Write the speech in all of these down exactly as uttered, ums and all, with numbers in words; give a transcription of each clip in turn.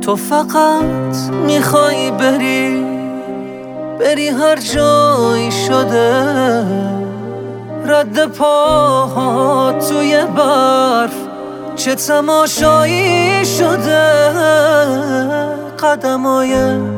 تو فقط میخوای بری بری هر جایی شده، رد پاها توی برف چه تماشایی شده. قدمای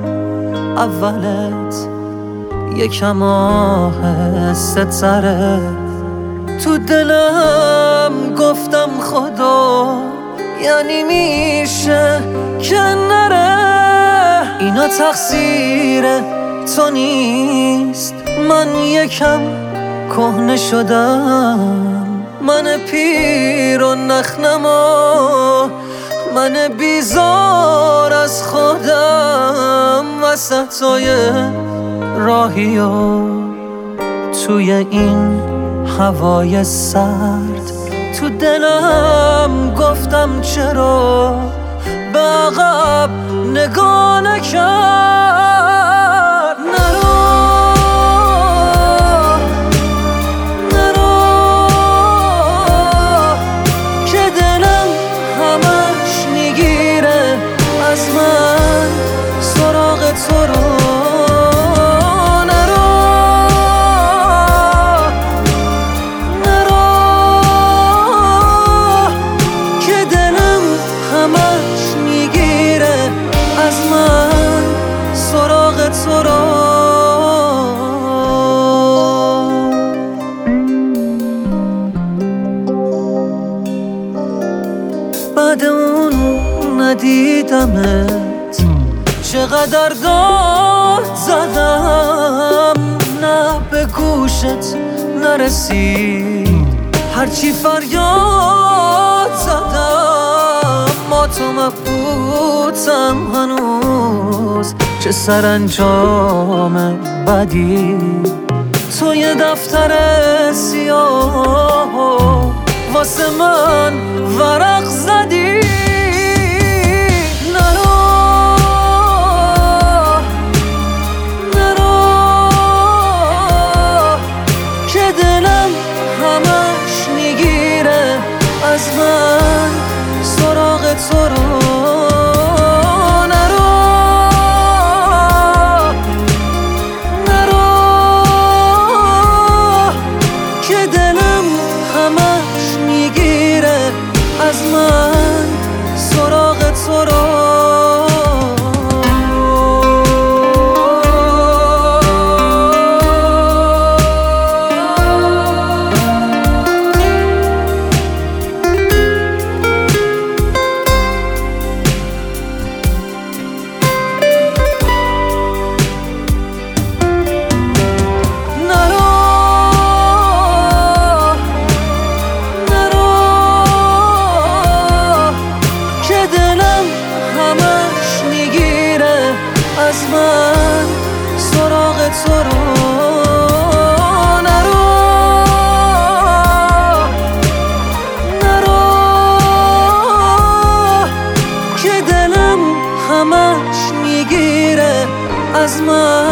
اولت یکم آهسته تره، تو دلم گفتم خدا یعنی میشه که نره. اینا تقصیر تو نیست، من یکم کهنه شدم، من پیر و نخنما، من بیزار از خودم. وسطای راهی و توی این هوای سرد، تو دلم گفتم چرا به عقب نگاه نکرد. نرو نرو که دلم همش میگیره از من سراغ تو رو. بعد اون ندیدمت چقدر داد زدم، نه به گوشت نرسید هرچی فریاد زدم. ما تو مبهوتم هنوز، چه سرانجام بدی. تو یه دفتر سیاه واسه من ورق زدی. نرو نرو که دلم همش میگیره از من سراغ تو رو. از من سراغ تو رو. از من سراغ تو رو. نرو نرو که دلم همش میگیره از من